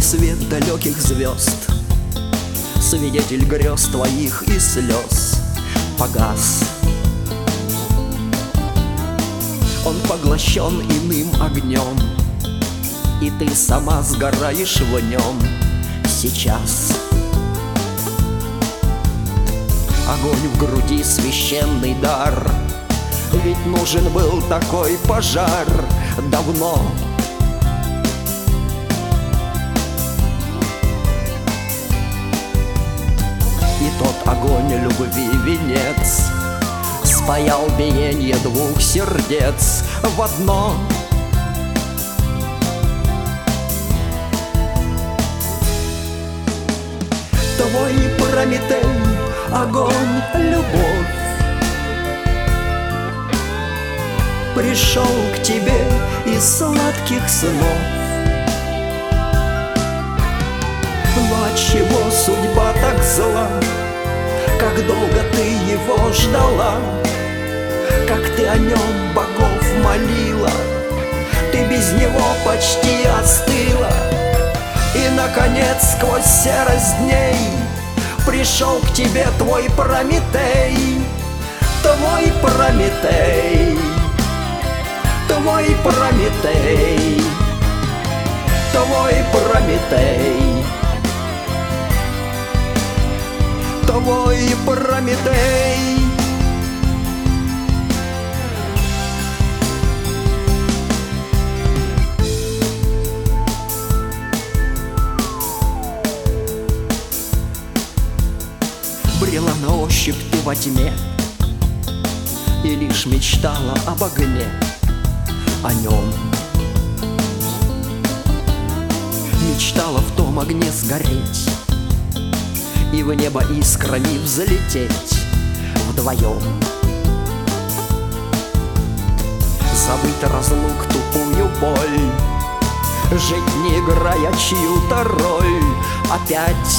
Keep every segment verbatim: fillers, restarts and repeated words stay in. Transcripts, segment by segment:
свет далеких звезд, свидетель грез твоих и слез, погас. Он поглощен иным огнем, и ты сама сгораешь в нем сейчас. Огонь в груди — священный дар, ведь нужен был такой пожар давно. И тот огонь любви венец спаял биенье двух сердец в одно. Твой Прометей — огонь, любовь, пришел к тебе из сладких снов. Но отчего судьба так зла? Как долго ты его ждала? Как ты о нем богов молила? Ты без него почти остыла. И, наконец, сквозь серость дней пришел к тебе твой Прометей. Твой Прометей, твой Прометей, твой Прометей, твой Прометей. Брела на ощупь ты во тьме и лишь мечтала об огне, о нем. Мечтала в том огне сгореть и в небо искрами взлететь вдвоем. Забыть разлук, тупую боль, жить не играя чью-то роль опять.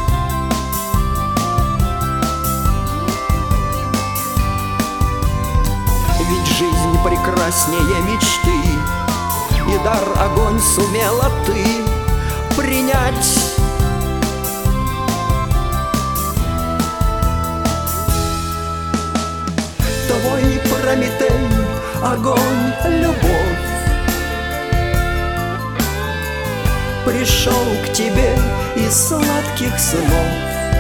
Ведь жизнь прекраснее мечты, и дар огонь сумела ты принять. Твой Прометей — огонь, любовь, пришел к тебе из сладких снов.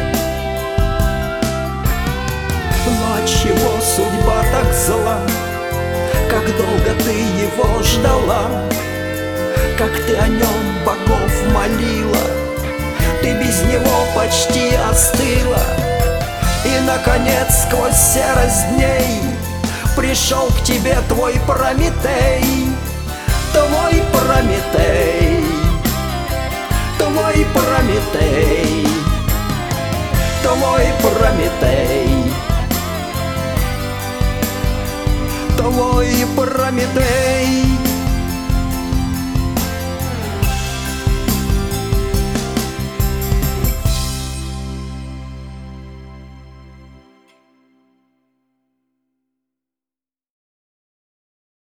Но отчего судьба так зла? Как долго ты его ждала? Как ты о нем богов молила? Ты без него почти остыла. И, наконец, сквозь серость дней пришел к тебе твой Прометей. Твой Прометей, твой Прометей, твой Прометей, твой Прометей.